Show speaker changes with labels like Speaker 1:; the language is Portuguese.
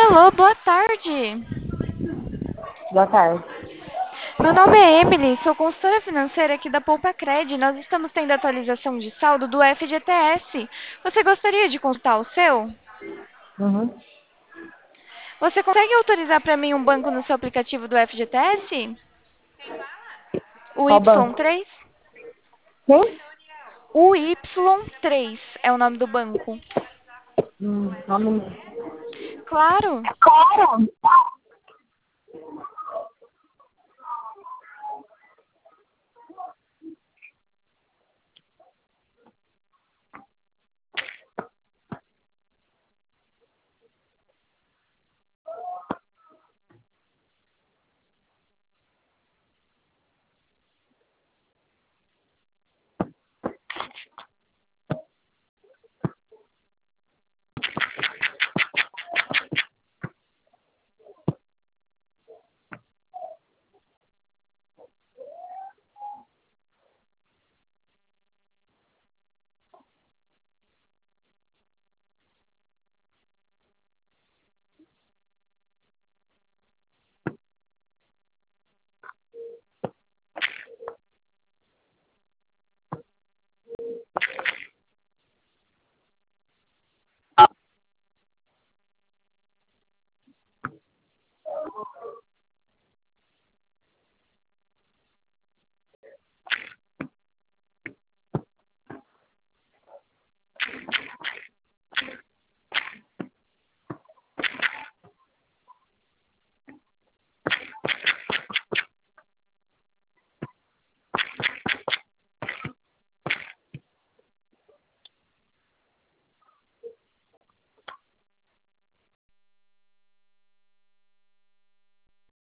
Speaker 1: Alô, boa tarde.
Speaker 2: Boa tarde.
Speaker 1: Meu nome é Emily, sou consultora financeira aqui da Poupa Cred. Nós estamos tendo atualização de saldo do FGTS. Você gostaria de consultar o seu?
Speaker 2: Uhum.
Speaker 1: Você consegue autorizar para mim um banco no seu aplicativo do FGTS? O
Speaker 2: Qual banco?
Speaker 1: Y3?
Speaker 2: Quem?
Speaker 1: O Y3 é o nome do banco.
Speaker 2: Nome.
Speaker 1: Claro.
Speaker 2: Claro.